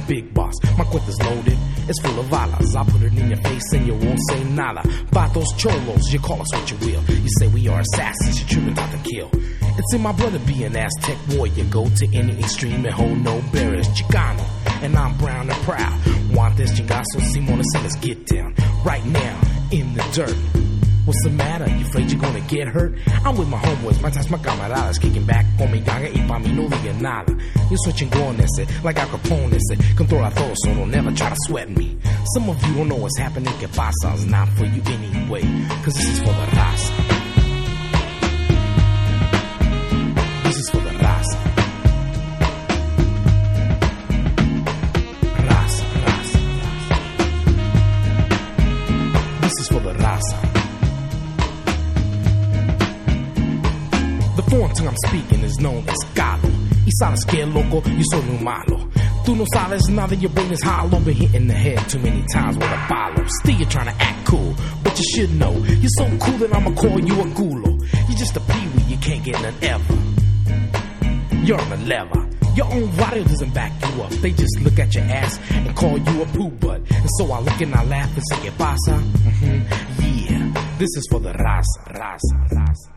big boss. My cuenta's loaded, it's full of balas. I put it in your face and you won't say nada. Vatos cholos, you call us what you will. You say we are assassins, you're truly not to kill. It's in my blood to be an Aztec warrior. Go to any extreme and hold no barriers. Chicano, and I'm brown and proud. Want this chingazo, Simona, say let's get down. Right now, in the dirt. What's the matter? You afraid you're gonna get hurt? I'm with my homeboys, my ties, my camaradas, kicking back con mi ganga y pa' mi no diga nada. Yo soy chingón ese, like Al Capone ese. Controla todo, so don't never try to sweat me. Some of you don't know what's happening, que pasa. It's not for you anyway, cause this is for the raza. This is for the raza. Raza, raza, raza. This is for the raza. The foreign tongue I'm speaking is known as Galo. Y sabes que loco, yo soy muy malo. Tú no sabes nada, your brain is hollow. Been hit in the head too many times with a follow. Still you're trying to act cool, but you should know you're so cool that I'ma call you a gulo. You're just a peewee, you can't get none ever. You're on the lever. Your own body doesn't back you up. They just look at your ass and call you a poo butt. And so I look and I laugh and say, ¿Qué pasa? Yeah, this is for the raza, raza, raza.